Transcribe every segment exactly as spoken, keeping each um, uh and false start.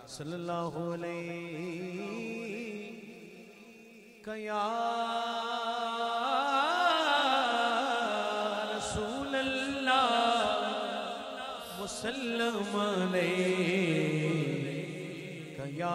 صلی اللہ علیہ یا رسول اللہ وسلم علیہ یا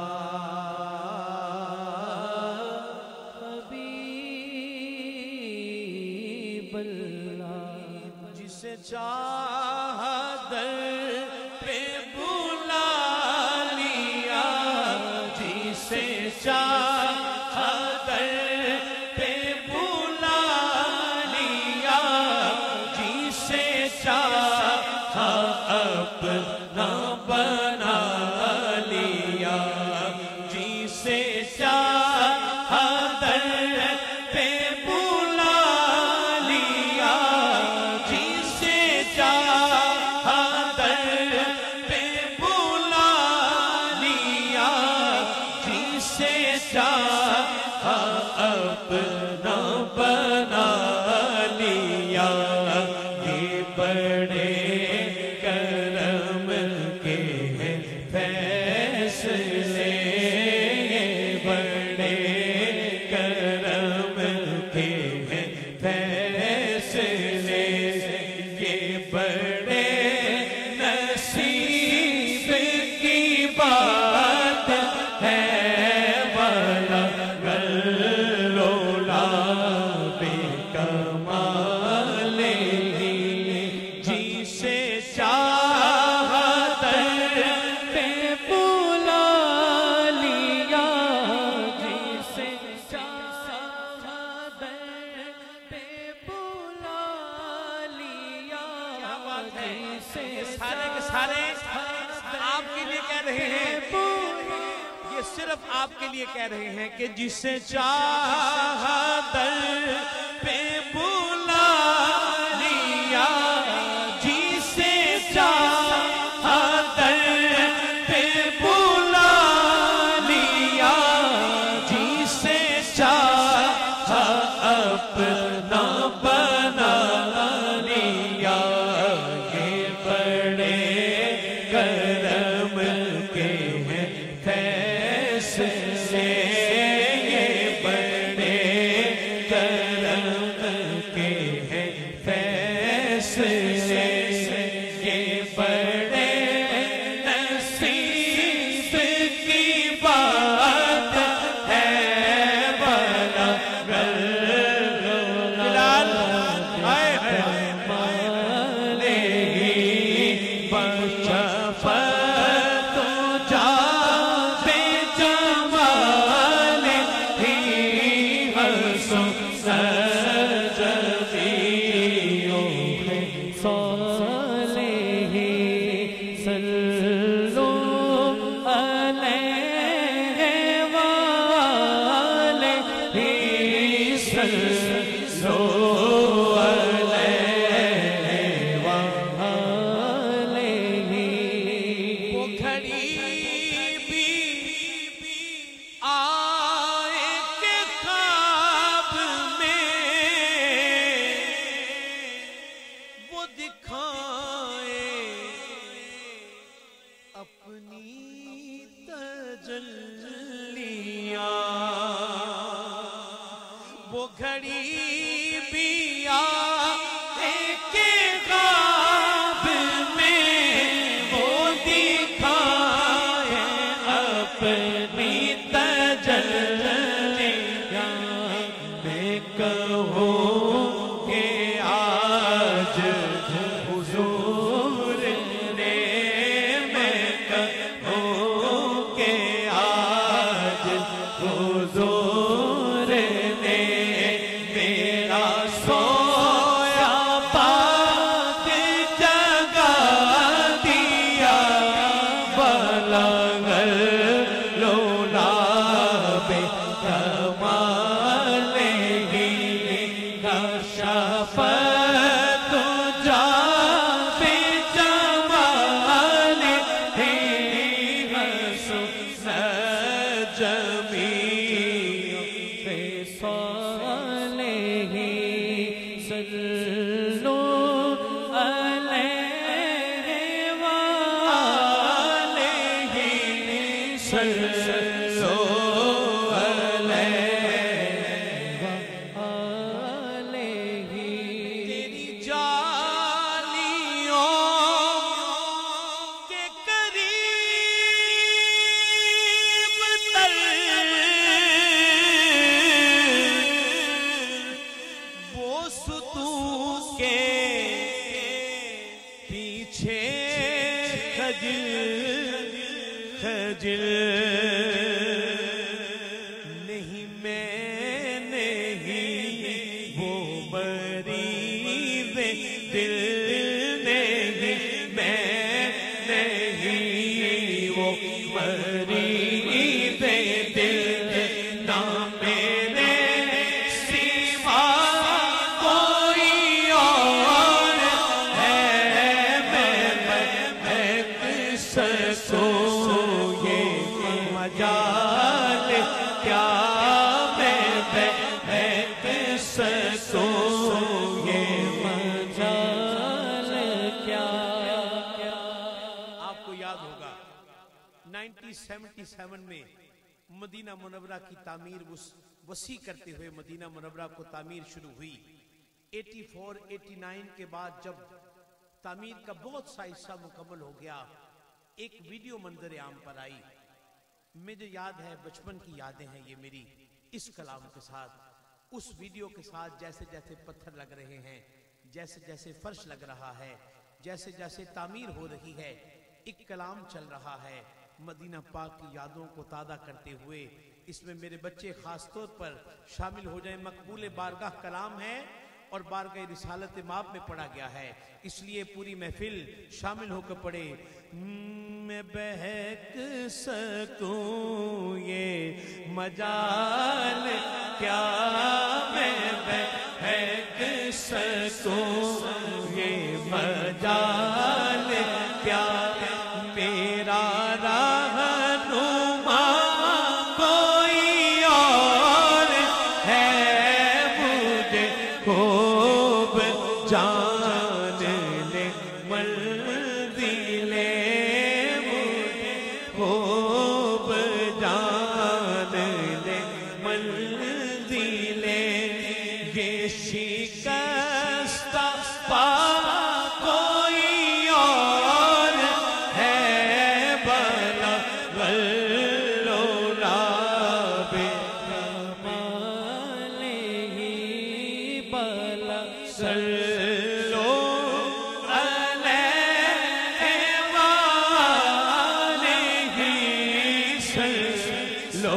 حبیب اللہ جسے چاہا در پہ بلا لیا جسے چاہا در پہ بلا لیا جسے چاہا اپنا بنا لیا جسے چاہا در پہ بلا لیا جسے چاہا در پہ بلا لیا جسے چاہا اپنا بنا لیا یہ بڑے کرم کے ہیں فیصلے یہ بڑے کرم کے ہیں فیصلے یہ بڑے نصیب کی بات ہے والا گلولا بے کمال جسے چاہا در پہ بلا لیا جسے چاہا در پہ بلا لیا جسے سارے کے سارے آپ کے لیے کہہ رہے ہیں یہ صرف آپ کے لیے کہہ رہے ہیں کہ جسے چاہا در پہ بلا لیا جسے چاہا در پہ بلا لیا جسے چاہا اپنا بنا لیا یہ بڑے کرم کے ہیں فیصلے یہ بڑے کرم کے ہیں فیصلے یہ بڑے نصیب کی بات ہے بلا بلال آئے مالے بچہ تو جا بے جمال ہی حسن سجدیوں صالح صلو علیہ وآلہ صلو علیہ وآلہ وہ گھڑی بھی آئے کہ خواب میں وہ دکھائے اپنی تجلیاں وہ گھڑی بھی آئے کہ خواب میں وہ دکھائے اپنی تجلیاں میں کہوں کہ آج حضور نے میں کہوں کہ آج حضور نے میرا سویا پاک جگا دیا بلا گلولا بے کمال ہی کشفت جا بے جمال ہی حسن جمیع بے صالح صلو علیہ وآلہ सल्लो खजिल नहीं मैं नहीं वो मरीज़ दिल नहीं मैं नहीं वो मरीज़ दिल ना मेरे सिवा कोई और है मैं महक सकूं मजाल क्या मैं महक सकूं ये मजाल क्या। आपको याद होगा उन्नीस सौ सतहत्तर में मदीना मुनव्वरा की तामीर वसी करते हुए मदीना मुनव्वरा को तामीर शुरू हुई। चौरासी नवासी के बाद जब तामीर का बहुत सा हिस्सा मुकम्मल हो गया, एक वीडियो मंजर आम पर आई। मुझे याद है, बचपन की यादें हैं ये मेरी, इस कलाम के साथ, उस वीडियो के साथ जैसे जैसे पत्थर लग रहे हैं, जैसे जैसे फर्श लग रहा है, जैसे जैसे तामीर हो रही है, एक कलाम चल रहा है मदीना पाक की यादों को ताज़ा करते हुए। इसमें मेरे बच्चे खास तौर पर शामिल हो जाएं। मकबूल बारगाह कलाम है और बारगाह रिसालत माप में पढ़ा गया है, इसलिए पूरी महफिल शामिल होकर पढ़े। मैं बहक सकूं ये मजाल क्या मैं बहक सकूं ये मजाल क्या। मेरा रहनुमा कोई और है मुझे खूब जान ले मंज़िले मुझे खूब जान ले मंज़िले। ये शिकस्ता पा कोई और है बला गल्लो राबे कमाले ही बला सल्लो अलैहि वालेही सल्लो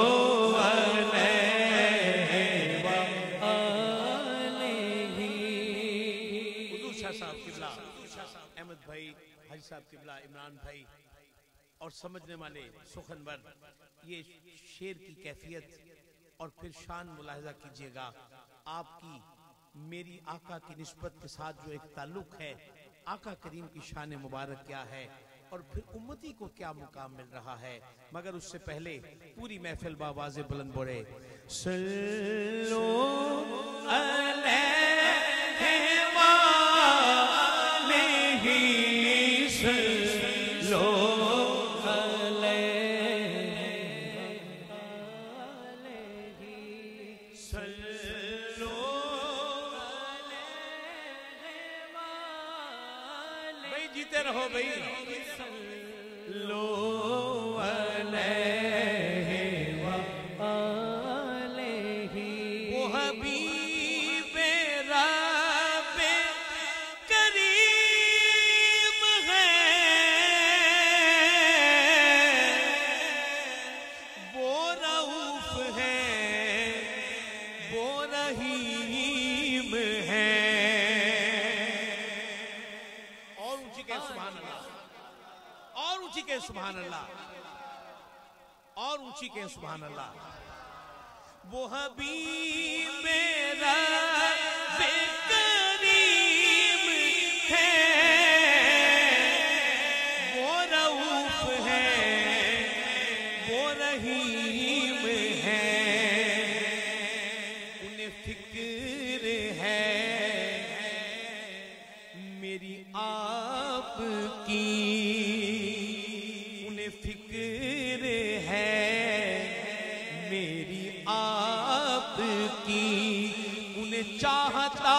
अलैहि वालेही। हुजूर शाह साहब किबला, अहमद भाई, हाजी साहब किबला, इमरान भाई और समझने वाले सुखनवर, ये शेर की कैफियत और फिर शान मुलाहिजा कीजिएगा। आपकी मेरी आका की निस्बत के साथ जो एक ताल्लुक है, आका करीम की शान मुबारक क्या है और फिर उम्मती को क्या मुकाम मिल रहा है। मगर उससे पहले पूरी महफिल बावाज़े बुलंद बोले सल्लो अलैहि वालेही सल्लो अलैहि सल्लो भाई, जीते रहो भाई। लो अलैहि वालेही वो हबीबे रब्बे करीम है, वो रऊफ है, वो रहीम है। और ऊंची के सुभान अल्लाह, और ऊंची के सुभान अल्लाह, और ऊंची के सुभान अल्लाह। वो हबीबे रब्बे करीम है, वो रऊफ है, वो रहीम है। उन्हें फिक्र है मेरी आपकी, उन्हें फिक्र فکر ہے میری آپ کی، انہیں چاہتا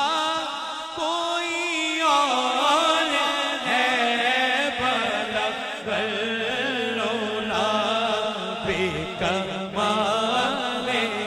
کوئی اور ہے بلا بلولا بے کمال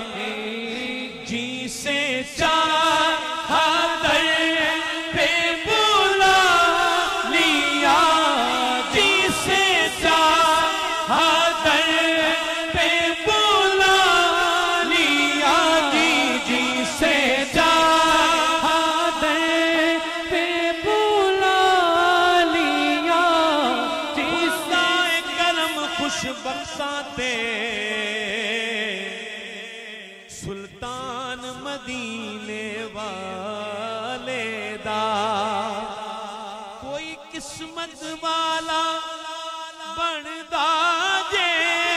جی سے چاہا در پہ بلا لیا، جی سے چاہا در پہ بلا لیا، جی جی سے چاہا در پہ بلا لیا، خدا کرم خوش بخشاتے سلطان مدینے والے دا، کوئی قسمت والا بندا جے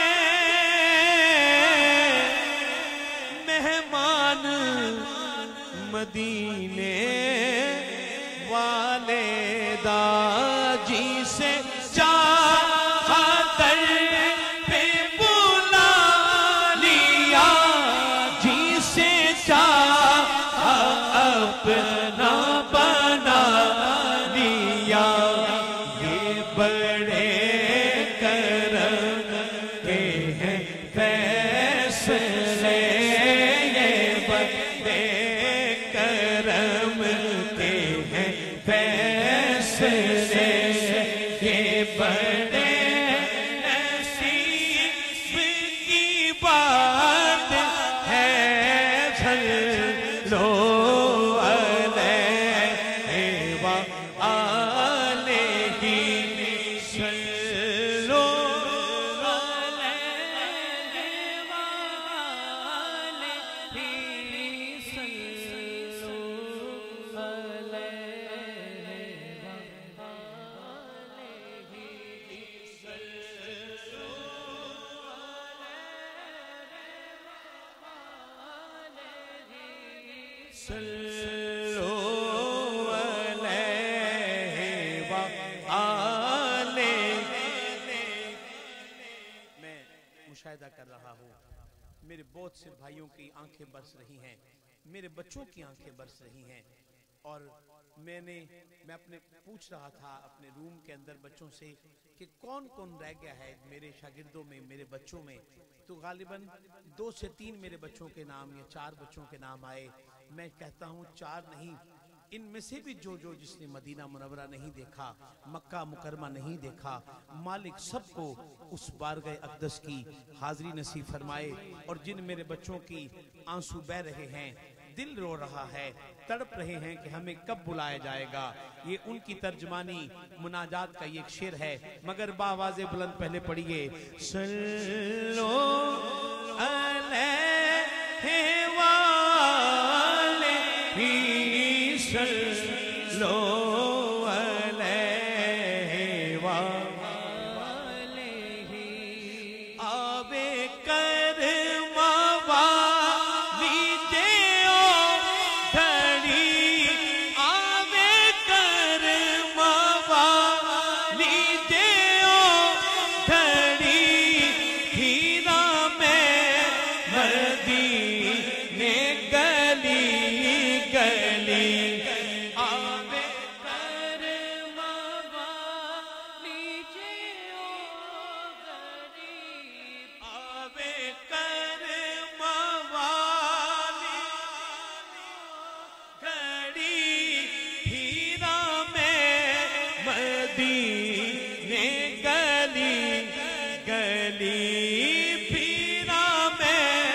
مہمان مدینے والے دا، جی سے چاہا در پہ بلا لیا، جی سے چاہا اپنا بنا لیا، یہ بڑے کرم کے ہیں فیصلے، یہ بڑے کرم کے ہیں فیصلے، یہ بڑے نصیب کی بات ہے، صلو علیہ وآلہ، صلو صلو علیہ وآلہ۔ میں مشاہدہ کر رہا ہوں میرے بہت سے بھائیوں کی آنکھیں برس رہی ہیں، میرے بچوں کی آنکھیں برس رہی ہیں، اور میں نے میں اپنے پوچھ رہا تھا اپنے روم کے اندر بچوں سے کہ کون کون رہ گیا ہے میرے شاگردوں میں، میرے بچوں میں، تو غالباً دو سے تین میرے بچوں کے نام یا چار بچوں کے نام آئے۔ میں کہتا ہوں چار نہیں، ان میں سے بھی جو جو جس نے مدینہ منورہ نہیں دیکھا، مکہ مکرمہ نہیں دیکھا، مالک سب کو اس بارگاہ اقدس کی حاضری نصیب فرمائے، اور جن میرے بچوں کی آنسو بہ رہے ہیں، دل رو رہا ہے، تڑپ رہے ہیں کہ ہمیں کب بلایا جائے گا، یہ ان کی ترجمانی مناجات کا یہ ایک شعر ہے، مگر باواز بلند پہلے پڑھیے، صلو علیہ وآلہ، صلو علیہ وآلہ، آوے کرم والی دیو گھڑی، آوے کرم والی دیو گھڑی، ہیرا میں مدینے گلی گلی، آوے کرم والی دیو گھڑی، آوے کرم والی گھڑی، ہیرا میں مدینے گلی گلی، پھیرا میں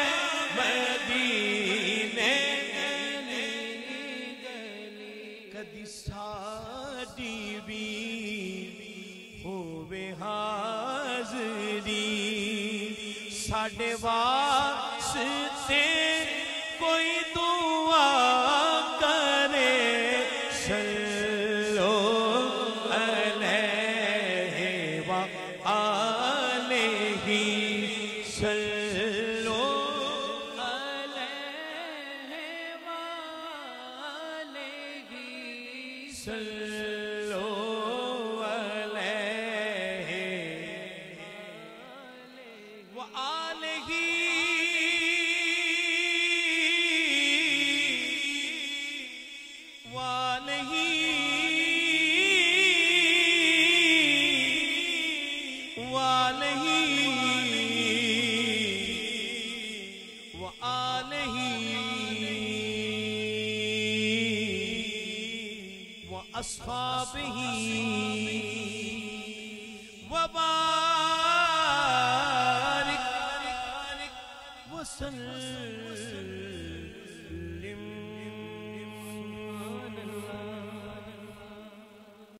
مدینے گلی گلی، کدی ساڈی بھی ہووے حاضری، ساڈے واسطے کوئی دعا کرے، صلو علیہ وآلہ، صلو علیہ وآلہ، صلو علیہ وآلہ وآلہ وآلہ وآلہ وأصحابہ وبارک